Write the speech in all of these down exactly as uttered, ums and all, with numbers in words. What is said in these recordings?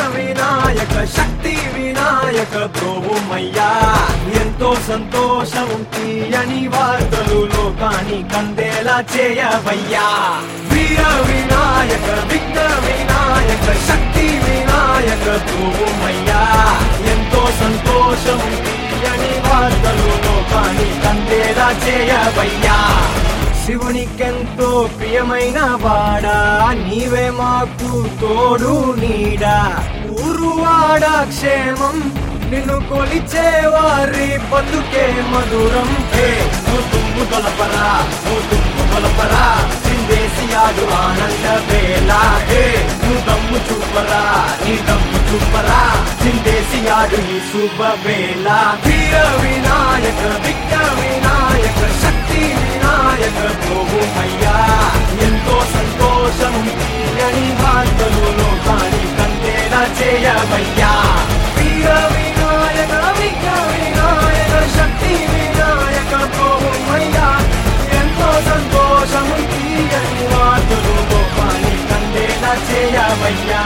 వినాయక శక్తి వినాయక బ్రోవుమయ్యా ఎంతో సంతోషం తీయని వార్తలు లోకాన్ని కందేలా చేయవయ్యా వీర వినాయక విఘ్న వినాయక శక్తి వినాయక బ్రోవుమయ్యా ఎంతో సంతోషం తీయని వార్తలు లోకాన్ని కందేలా చేయవయ్యా శివునికెంతో ప్రియమైన వాడా నీవే మాకు తోడు నీడా ఊరువాడ క్షేమం నిన్ను కొలిచే వారి బతుకే మధురం హే నువ్వు తుమ్ము తొలపరా నువ్వు తుమ్ము తొలపరా చిందేసియాడు ఆనంద వేళ హే నువ్వు దమ్ము చూపరా నీ దమ్ము చూపరా చిందేసియాడు ఈ శుభ వేళ వీర వినాయక విఘ్న వినాయక శక్తి వినాయక బ్రోవుమయ్యా ఎంతో సంతోషం తీయని వార్తలు లోకాన్ని కందేలా చేయవయ్యా వీర వినాయక విఘ్న వినాయక శక్తి వినాయక బ్రోవుమయ్యా ఎంతో సంతోషం తీయని వార్తలు లోకాన్ని కందేలా చేయవయ్యా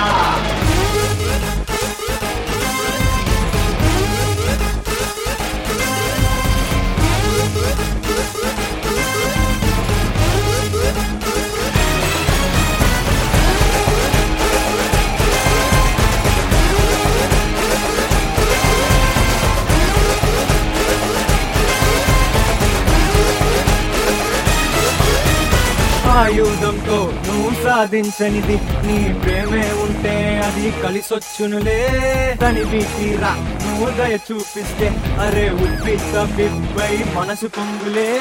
ఆయుధంతో నువ్వు సాధించనిది నీ ప్రేమే ఉంటే అది కలిసొచ్చునులే తనివి తీరా నువ్వు దయ చూపిస్తే అరే ఉప్పిత బిబ్బై మనసు పొంగులే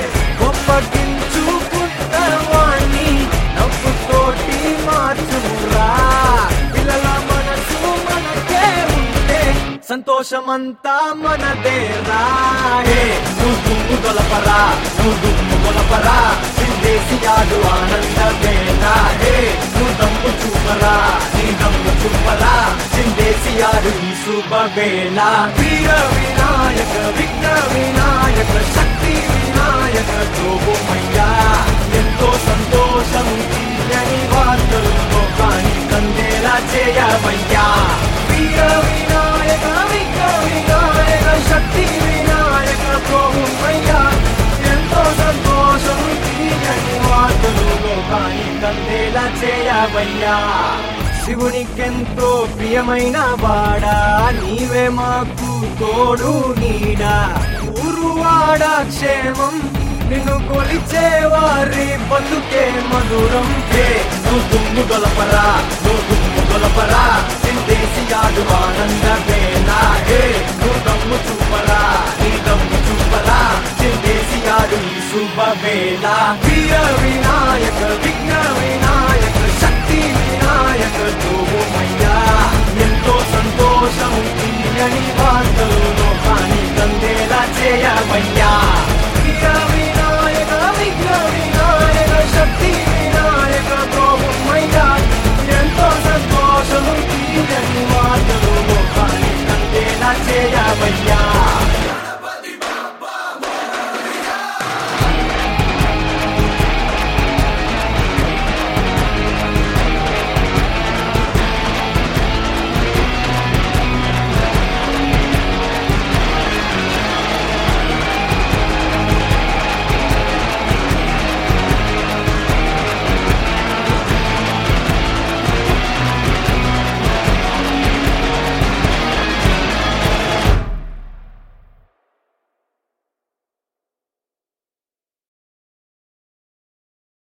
గొప్పగించుకుంటావాణ్ణి నవ్వుతోటి మార్చురా పిల్లల మనసు మనకే ఉంటే సంతోషమంతా మనదేరా నువ్వు దుమ్ము తొలపరా నువ్వు దుమ్ము కొలపరా చిందేసియాడు ఆనంద వేళ హే నువ్వు దమ్ము చూపరా నీ దమ్ము చూపరా చిందేసియాడు ఈ శుభ వేళ వీర వినాయక విఘ్న వినాయక శక్తి వినాయక బ్రోవుమయ్యా ఎంతో సంతోషం తీయని వార్తలు లోకాన్ని కందేలా చేయవయ్యా వీర వినాయక విఘ్న వినాయక శక్తి వినాయక బ్రోవుమయ్యా ఎంతో సంతోషం తీయని వార్తలు లోకాన్ని కందేలా చేయవయ్యా శివునికెంతో ప్రియమైన వాడా నీవే మాకు తోడు నీడా ఊరువాడ క్షేమం నిన్ను కొలిచే వారి బతుకే మధురం హే నువ్వు దుమ్ము తొలపరా నువ్వు దుమ్ము తొలపరా చిందేసియాడు ఆనంద వేళ హే నువ్వు దమ్ము చూపరా నీ దమ్ము చూపరా చిందేసియాడు ఈ శుభ వేళ వీర వినాయక విఘ్న వినాయక శక్తి వినాయక బ్రోవుమయ్యా